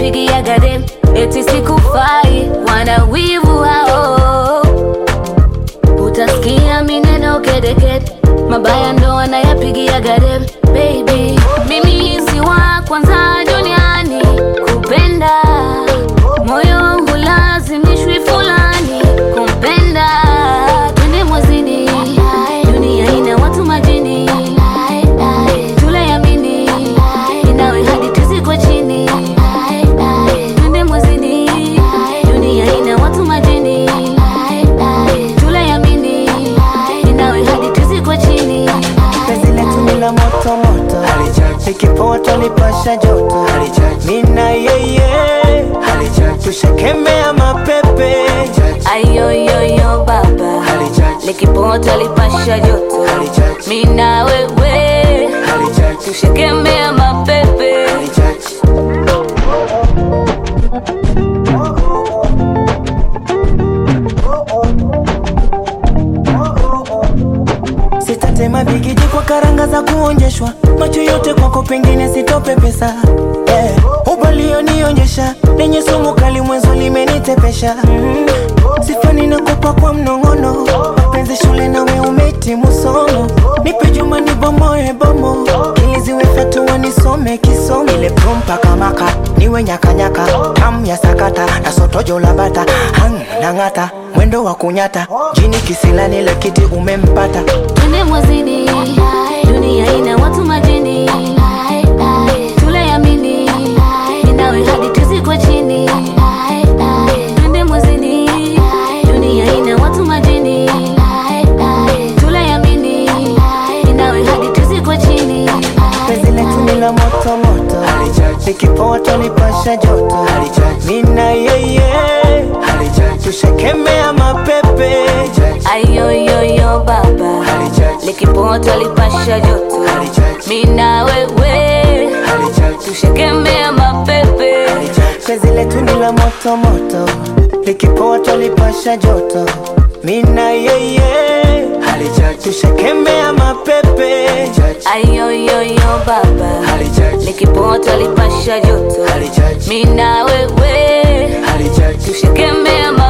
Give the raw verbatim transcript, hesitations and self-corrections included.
nayapigia gadem, eti sikufai, wana wivu hao. Utasikia mineno kede kede, mabaya ndo wanayapigia gadem. Baby, mimi si wa kwanza duniani kupenda, moyo hulazimishwi fulani kumpenda. Twende mwezini, dunia ina watu majini, tulayamini, inawe hadi tuziko chini. Twende mwezini, dunia ina watu majini, tulayamini, inawe hadi tuziko chini. Penzi letu ni la moto moto, likipoa tulipasha joto. Mina yeye tushakemea mapepe. Ayoyoyo baba, likipoa tulipasha joto. Mina wewe tushakemea mapepe. Sitatema bigiji kwa karanga za kuonjeshwa, macho yote kwako pengine sitope pesa. eh, Ubalio nionyesha, lenye sumu kali mwenzo limenitepesha. mm. Sifani na kupa kwa mnongono, mapenzi shule nawe umehitimu somo. Nipe juma ni bomoe bomo, ili ziwe fatua nisome kisomo. Ile prumpa kamaka, niwe nyaka nyaka, tam ya sakata, na sotojo labata. Hang na ngata, mwendo wa kunyata, jini kisila nile kiti umempata. Twende mwezini, dunia ina watu majini, tulayamini, inawe hadi tuziko chini. Twende mwezini, dunia ina watu majini, tulayamini, inawe hadi tuziko chini. Penzi letu ni la moto moto, likipoa tulipasha joto. Mina yeye tushakemea mapepe. Ayoyoyo baba, likipoa tulipasha joto. Mina wewe tushakemea mapepe. Penzi letu ni la moto moto, likipoa tulipasha joto. Mina yeye tushakemea mapepe. Ayoyoyo baba, likipoa tulipasha joto. Mina wewe tushakemea mapepe.